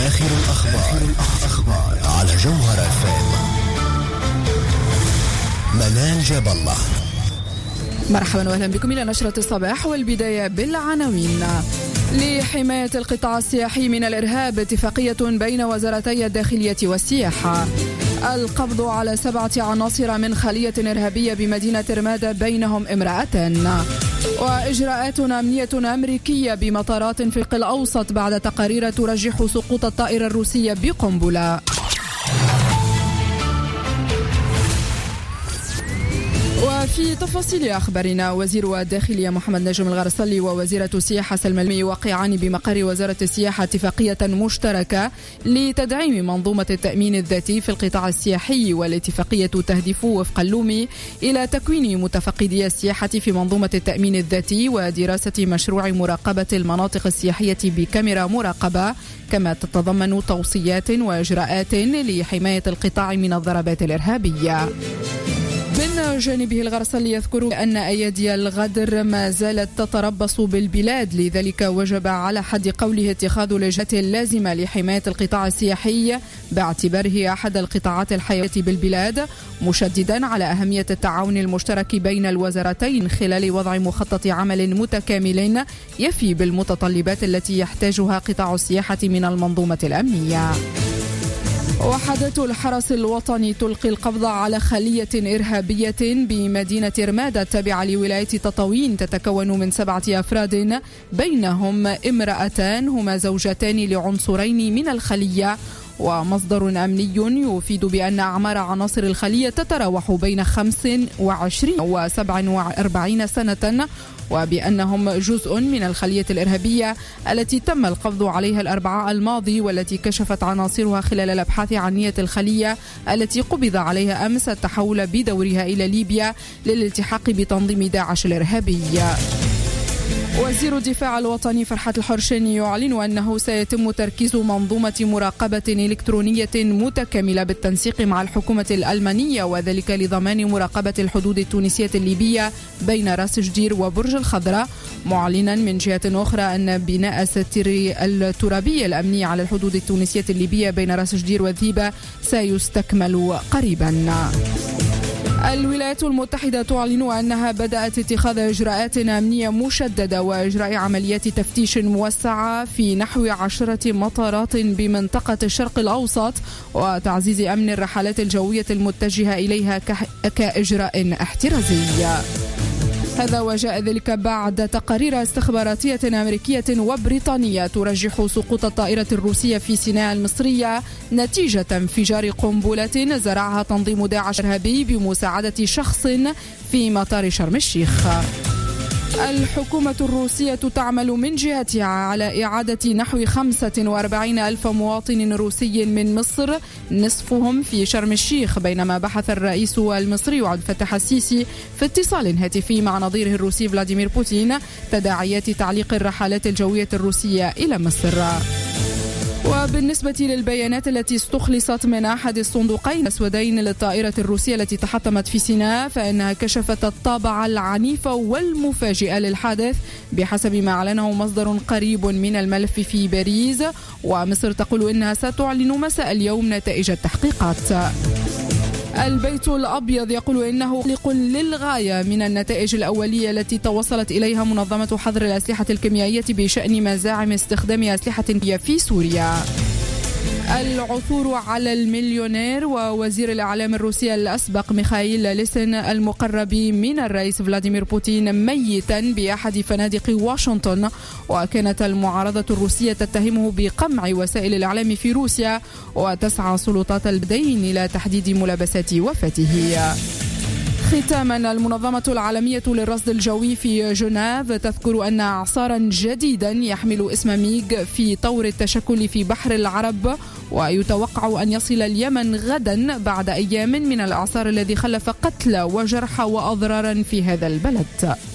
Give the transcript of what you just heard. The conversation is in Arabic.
آخر الأخبار على جوهر FM. منال جاب الله. مرحبا واهلا بكم إلى نشرة الصباح، والبداية بالعناوين. لحماية القطاع السياحي من الإرهاب اتفاقية بين وزارتي الداخلية والسياحة. القبض على 7 عناصر من خلية إرهابية بمدينة رمادة بينهم امرأتان. وإجراءات أمنية أمريكية بمطارات في الشرق الأوسط بعد تقارير ترجح سقوط الطائرة الروسية بقنبلة. وفي تفاصيل أخبارنا، وزير الداخلية محمد نجم الغرسلي ووزيرة السياحة سلمى المي يوقعان بمقر وزارة السياحة اتفاقية مشتركة لتدعيم منظومة التأمين الذاتي في القطاع السياحي، والاتفاقية تهدف وفق اللومي إلى تكوين متفقدي السياحة في منظومة التأمين الذاتي ودراسة مشروع مراقبة المناطق السياحية بكاميرا مراقبة، كما تتضمن توصيات وإجراءات لحماية القطاع من الضربات الإرهابية. من جانبه الغرسلي يذكر أن أيادي الغدر ما زالت تتربص بالبلاد، لذلك وجب على حد قوله اتخاذ الإجراءات اللازمة لحماية القطاع السياحي باعتباره أحد القطاعات الحيوية بالبلاد، مشددا على أهمية التعاون المشترك بين الوزارتين خلال وضع مخطط عمل متكامل يفي بالمتطلبات التي يحتاجها قطاع السياحة من المنظومة الأمنية. وحدة الحرس الوطني تلقي القبض على خلية إرهابية بمدينة رمادة التابعة لولاية تطاوين، تتكون من 7 أفراد بينهم امرأتان هما زوجتان لعنصرين من الخلية. ومصدر أمني يفيد بأن أعمار عناصر الخلية تتراوح بين 25 و 47 سنة، وبأنهم جزء من الخلية الإرهابية التي تم القبض عليها الأربعاء الماضي، والتي كشفت عناصرها خلال الأبحاث عن نية الخلية التي قبض عليها أمس التحول بدورها إلى ليبيا للالتحاق بتنظيم داعش الإرهابي. وزير الدفاع الوطني فرحات الحرشاني يعلن أنه سيتم تركيز منظومة مراقبة إلكترونية متكاملة بالتنسيق مع الحكومة الألمانية، وذلك لضمان مراقبة الحدود التونسية الليبية بين راس جدير وبرج الخضراء، معلنا من جهة أخرى أن بناء الستر الترابي الأمني على الحدود التونسية الليبية بين راس جدير وذيبة سيستكمل قريبا. الولايات المتحدة تعلن أنها بدأت اتخاذ إجراءات أمنية مشددة وإجراء عمليات تفتيش موسعة في نحو 10 مطارات بمنطقة الشرق الأوسط، وتعزيز أمن الرحلات الجوية المتجهة إليها كإجراء احترازي. هذا وجاء ذلك بعد تقارير استخباراتية أمريكية وبريطانية ترجح سقوط الطائرة الروسية في سيناء المصرية نتيجة انفجار قنبلة زرعها تنظيم داعش الإرهابي بمساعدة شخص في مطار شرم الشيخ. الحكومة الروسية تعمل من جهتها على إعادة نحو 45 ألف مواطن روسي من مصر، نصفهم في شرم الشيخ، بينما بحث الرئيس المصري عبد الفتاح السيسي في اتصال هاتفي مع نظيره الروسي فلاديمير بوتين تداعيات تعليق الرحلات الجوية الروسية إلى مصر. وبالنسبة للبيانات التي استخلصت من أحد الصندوقين الأسودين للطائرة الروسية التي تحطمت في سيناء، فإنها كشفت الطابع العنيف والمفاجئ للحادث بحسب ما أعلنه مصدر قريب من الملف في باريس، ومصر تقول إنها ستعلن مساء اليوم نتائج التحقيقات. البيت الأبيض يقول إنه قلق للغاية من النتائج الأولية التي توصلت إليها منظمة حظر الأسلحة الكيميائية بشأن مزاعم استخدام أسلحة في سوريا. العثور على المليونير ووزير الإعلام الروسي الأسبق ميخائيل ليسن المقرب من الرئيس فلاديمير بوتين ميتا بأحد فنادق واشنطن، وكانت المعارضة الروسية تتهمه بقمع وسائل الإعلام في روسيا، وتسعى سلطات البلدين إلى تحديد ملابسات وفاته. ختاما، المنظمة العالمية للرصد الجوي في جنيف تذكر أن إعصارا جديدا يحمل اسم ميغ في طور التشكل في بحر العرب، ويتوقع أن يصل اليمن غدا بعد أيام من الإعصار الذي خلف قتلى وجرحى وأضرارا في هذا البلد.